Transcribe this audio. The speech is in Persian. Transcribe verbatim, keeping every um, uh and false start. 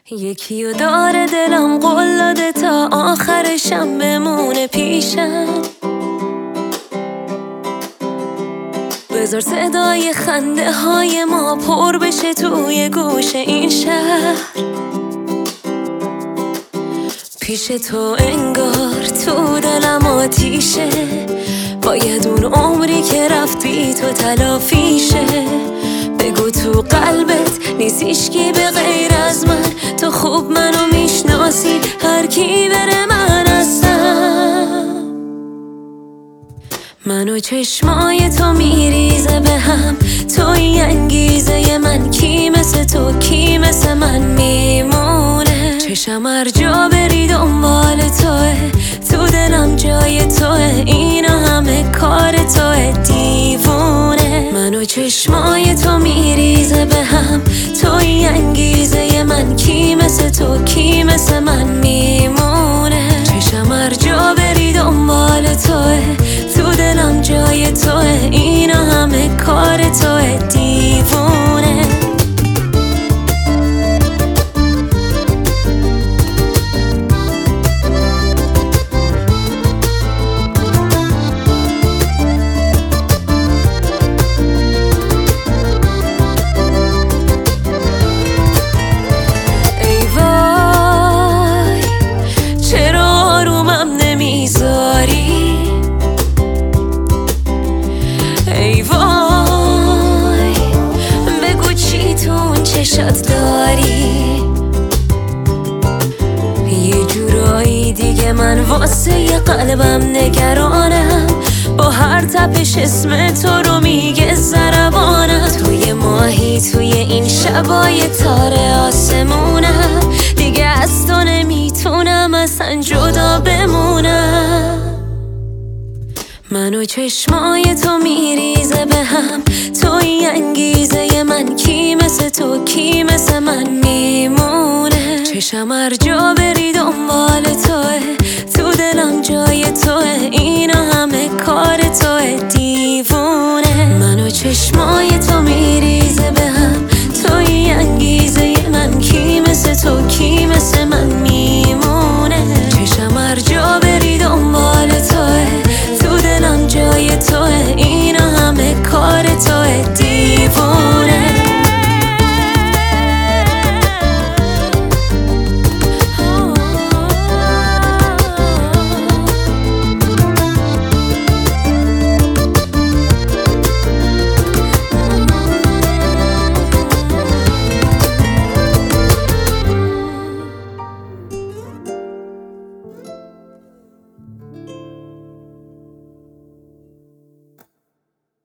یکی و داره دلم قول داده تا آخرشم بمونه پیشم. بذار صدای خنده های ما پر بشه توی گوش این شهر. پیش تو انگار تو دلم آتیشه، باید اون عمری که رفت بی تو تلافیشه. بگو تو قلبت نیست هیچکی به غیر از من، تو خوب منو میشناسی، هر کی بره من هستم. منو چشمای تو میریزه به هم، توی انگیزه من، کی مثل تو کی مثل من میمونه. چشم هر جا بری دنبال توه، تو دلم جای توه، اینا همه کار توه دیوونه. منو چشمای تو میریزه به هم، توی انگیزه من، کی مثل تو کی مثل من میمونه. چشم هر جا بری دنبال توه، تو دلم جای توه، اینا همه کار توه دیوونه. ای وای بگو چی تو اون چشات داری. یه جورایی دیگه من واسه یه قلبم نگرانم، با هر تپش اسم تو رو میگه ضربانم. توی ماهی توی این شبای تاره آسمونم، دیگه از تو نمیتونم اصلا جدا بمونم. منو چشمای تو میریزه به هم، توی انگیزه من، کی مثل تو کی مثل من میمونه. چشم هر جا بری دنبال توه، تو دلم جای توه، اینا همه کار توه دیوونه. منو چشمای تو میریزه به هم، توی انگیزه